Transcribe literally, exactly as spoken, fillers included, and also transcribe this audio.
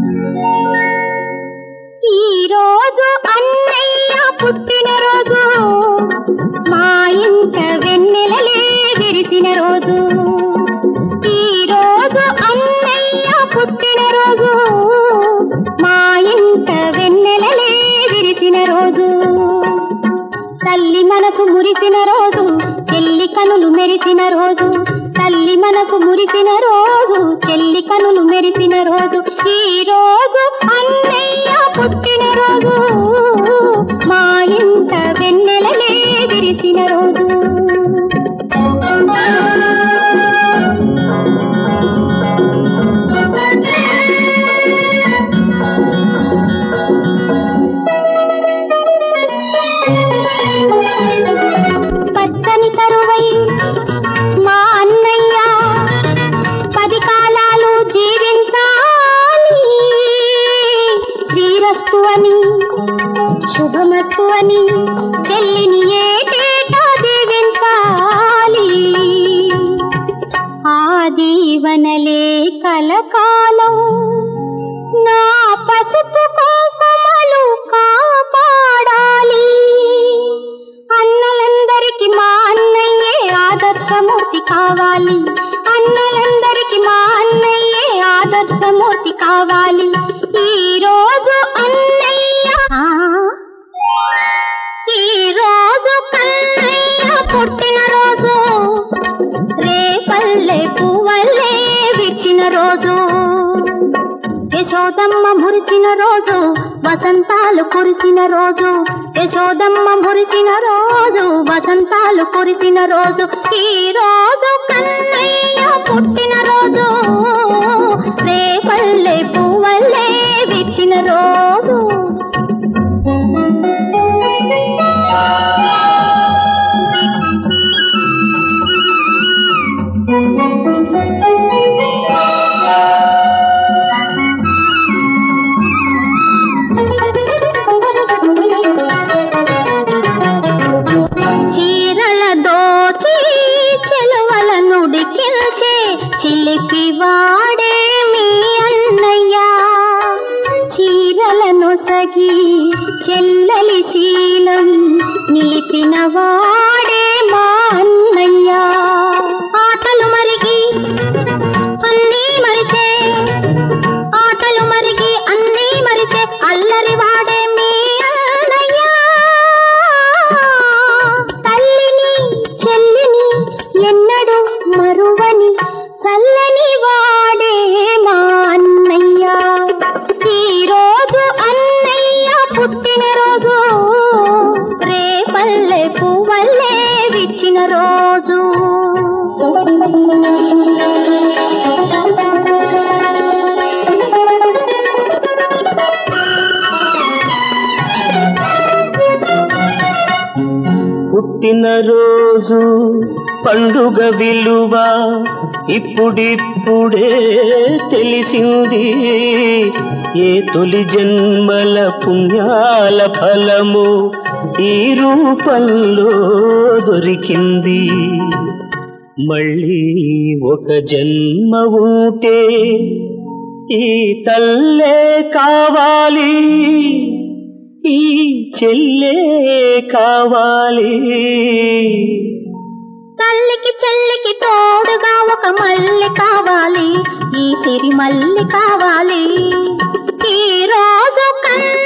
ఈ రోజు అన్నయ్య పుట్టిన రోజు, మా ఇంట వెన్నెలలే విరిసిన రోజు. ఈ రోజు అన్నయ్య పుట్టిన రోజు, మా ఇంట వెన్నెలలే విరిసిన రోజు. తల్లి మనసు మురిసిన రోజు, చెల్లి కనులు మెరిసిన రోజు. తల్లి మనసు మురిసిన రోజు, చెల్లి కనులు మెరిసిన రోజు. ఈ రోజు అన్నయ్య పుట్టిన రోజు, మా ఇంట వెన్నెలలే విరిసిన రోజు. పచ్చని కరువై మా అన్నయ్య పది కాలాలు జీవించాలి. శ్రీరస్తు అని శుభమస్తు అని చెల్లిని ఏటేటా దీవించాలి. ఆ దీవనలే కలకాలం నా పసుపు కుంకుమలు కాపాడాలి. అన్నలందరికీ మా అన్నయ్యే ఆదర్శమూర్తి కావాలి. అన్నలందరికీ మా అన్నయ్యే ఆదర్శమూర్తి కావాలి. ఈ రోజు అన్నయ్య ఈ రోజు కన్నయ్య పుట్టిన రోజు, రేపల్లె పువ్వల్లే విచ్చిన రోజు. యశోదమ్మ మురిసిన రోజు, వసంతాలు కురిసిన రోజు. యశోదమ్మ మురిసిన రోజు, వసంతాలు కురిసిన రోజు. ఈ రోజు కన్నయ్య పుట్టిన రోజు, రేపల్లె పువ్వల్లే విచ్చిన రోజు. చీరల దోచి చెలువల నుడికించే చిలిపి వాడే మీ అన్నయ్య. చీరలను సగి చెల్లలి శీలం నిలిపిన వాడే మా అన్నయ్య. ఆటలు మరిగి అన్నీ మరిచే, ఆటలు మరిగి అన్నీ మరిచే అల్లరి వాడే మీ అన్నయ్య. తల్లిని చెల్లిని ఎన్నడు మరువని చల్లని వాడే మా అన్నయ్య. ఈ రోజు అన్నయ్య పుట్టిన రోజు, రేపల్లె పువ్వల్లే విచ్చిన రోజు. పుట్టిన రోజు పండుగ విలువ ఇప్పుడిప్పుడే తెలిసింది. ఏ తొలి జన్మల పుణ్యాల ఫలము ఈ రూపంలో దొరికింది. మళ్ళీ ఒక జన్మ ఉంటే ఈ తల్లే కావాలి, ఈ చెల్లే కావాలి. తల్లికి చెల్లికి తోడుగా ఒక మల్లి కావాలి, ఈ సిరి మల్లి కావాలి. ఈ రోజు కన్న